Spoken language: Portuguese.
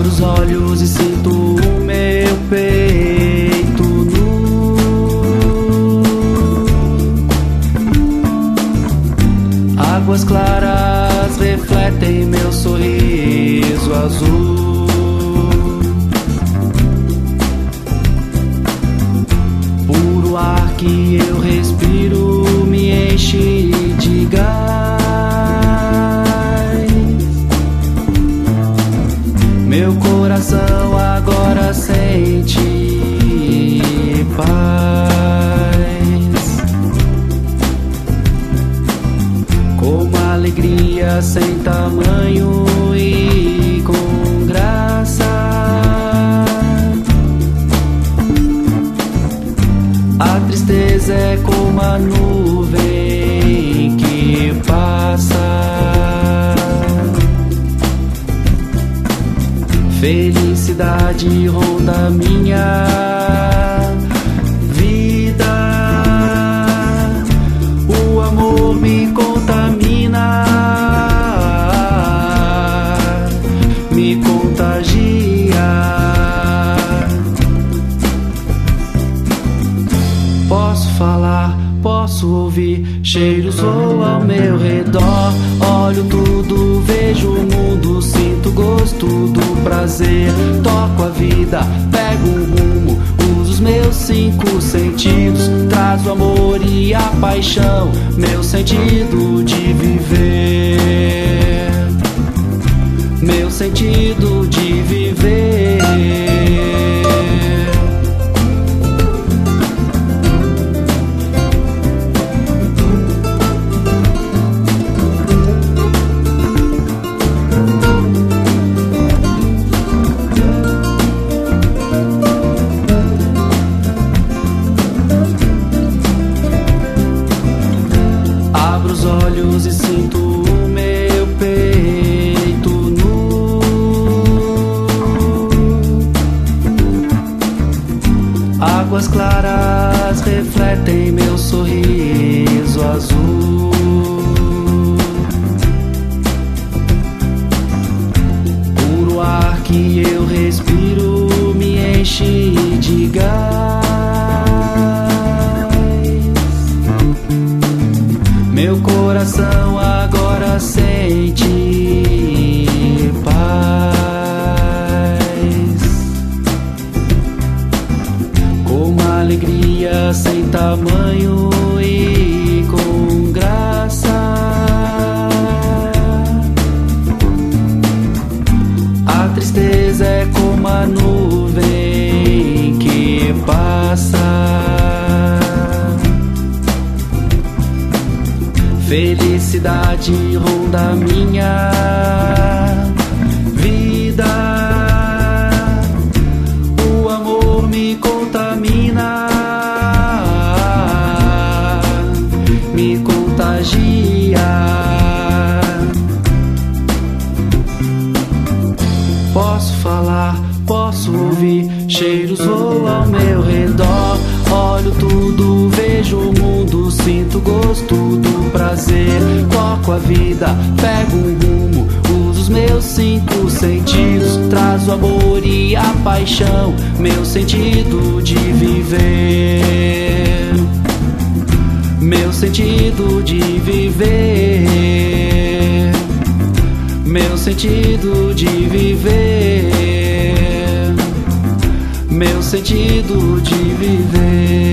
Abro os olhos e sinto o meu peito nu. Águas claras refletem meu sorriso azul. Puro ar que eu respiro me enche de gás. Meu coração agora sente paz. Com uma alegria sem tamanho e com graça. A tristeza é como a nuvem que passa. Felicidade ronda minha vida. O amor me contamina, me contagia. Posso falar, posso ouvir, cheiros voam ao meu redor. Olho tudo, vejo o mundo, sinto gosto do prazer. Toco a vida, pego um rumo, uso os meus 5 sentidos. Traz o amor e a paixão, meu sentido de viver. Meu sentido de viver. Abro os olhos e sinto o meu peito nu. Águas claras refletem meu sorriso azul. Puro ar que eu respiro me enche de gás. Meu coração agora sente paz. Com uma alegria sem tamanho e com graça. A tristeza é como a nuvem que passa. Felicidade ronda minha vida. O amor me contamina, me contagia. Posso falar, posso ouvir, cheiros voam ao meu redor. Olho tudo, vejo o mundo, sinto gosto do prazer. Toco a vida, pego um rumo, uso os meus 5 sentidos. Traz o amor e a paixão, meu sentido de viver. Meu sentido de viver. Meu sentido de viver. Meu sentido de viver.